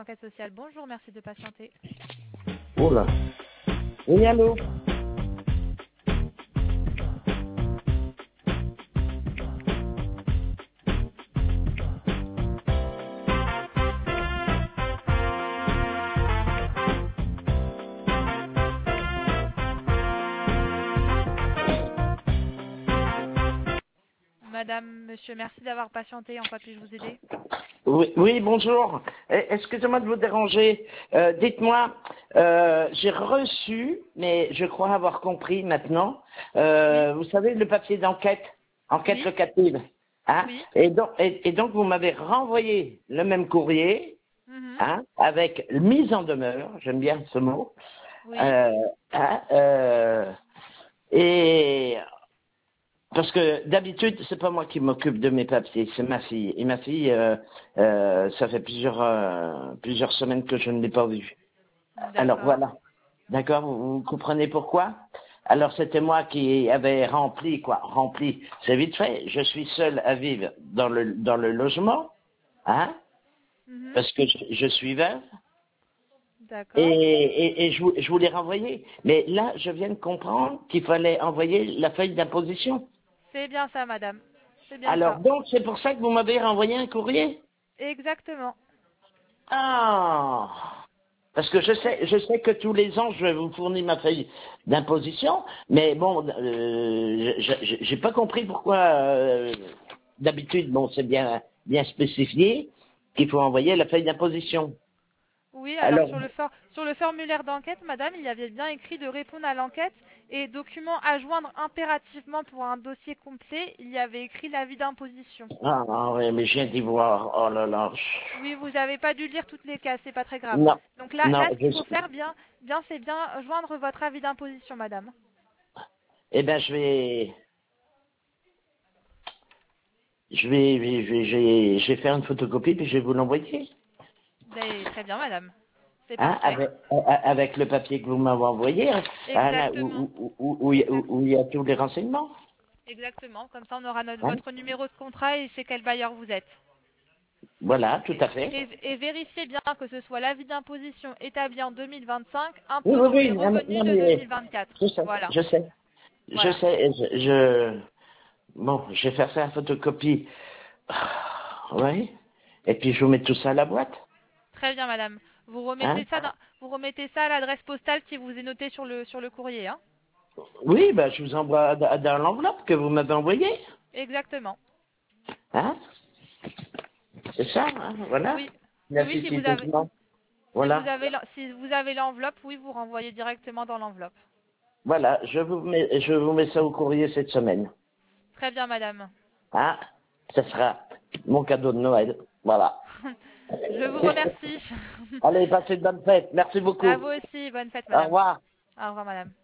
enquête sociale. Bonjour, merci de patienter. Oh là. Oui, allô. Madame, monsieur, merci d'avoir patienté. En quoi puis-je vous aider? Oui, oui, bonjour. Excusez-moi de vous déranger. Dites-moi, j'ai reçu, mais je crois avoir compris maintenant, Oui, vous savez, le papier d'enquête, enquête oui, locative. Hein, oui. et donc, vous m'avez renvoyé le même courrier, Mhm. hein, avec mise en demeure, j'aime bien ce mot. Oui, Euh, hein, et parce que d'habitude, c'est pas moi qui m'occupe de mes papiers, c'est ma fille. Et ma fille, ça fait plusieurs semaines que je ne l'ai pas vue. Alors d'accord. voilà. D'accord, vous comprenez pourquoi? Alors c'était moi qui avais rempli. C'est vite fait. Je suis seul à vivre dans le logement, hein, Mhm. parce que je suis veuve. Et, D'accord. et je voulais renvoyer. Mais là, je viens de comprendre qu'il fallait envoyer la feuille d'imposition. C'est bien ça, madame. C'est bien Alors, ça. donc, c'est pour ça que vous m'avez renvoyé un courrier? Exactement. Ah! Parce que C'est- je sais que tous les ans, je vais vous fournir ma feuille d'imposition, mais bon, j'ai pas compris pourquoi, d'habitude, bon, c'est bien spécifié qu'il faut envoyer la feuille d'imposition. Oui, alors Alors, sur le formulaire d'enquête, madame, il y avait bien écrit de répondre à l'enquête et document à joindre impérativement pour un dossier complet, il y avait écrit l'avis d'imposition. oui, mais je viens d'y voir, oh là là. Oui, vous n'avez pas dû lire toutes les cases, c'est pas très grave. Non, Donc là, non, là, ce qu'il faut faire c'est bien joindre votre avis d'imposition, madame. eh ben, je vais faire une photocopie puis je vais vous l'envoyer. Ben, très bien, madame. C'est Hein, parfait. avec le papier que vous m'avez envoyé, hein, là, Exactement. où il y a tous les renseignements. Exactement. Comme ça, on aura Hein. votre numéro de contrat et chez quel bailleur vous êtes. Voilà, tout Et, à fait. et vérifiez bien que ce soit l'avis d'imposition établi en 2025, Oui, impôt oui, sur les oui, non, revenus non, de mais 2024. je sais, Voilà. je sais, je Voilà. sais, bon, je vais faire ça en photocopie. Oui, et puis je vous mets tout ça à la boîte. Très bien, madame. Hein. Vous remettez ça à l'adresse postale qui vous est notée sur le courrier, hein. Oui, ben, je vous envoie dans l'enveloppe que vous m'avez envoyée. Exactement. Hein. C'est ça, hein, voilà. Oui. Oui, La oui, fiche document. Voilà. si vous avez l'enveloppe, oui, vous renvoyez directement dans l'enveloppe. Voilà, je vous mets ça au courrier cette semaine. Très bien, madame. Hein? Ce sera mon cadeau de Noël. Voilà. Je vous remercie. Allez, passez de bonnes fêtes. Merci À beaucoup. vous aussi. Bonne fête, Au madame. revoir. Au revoir, madame.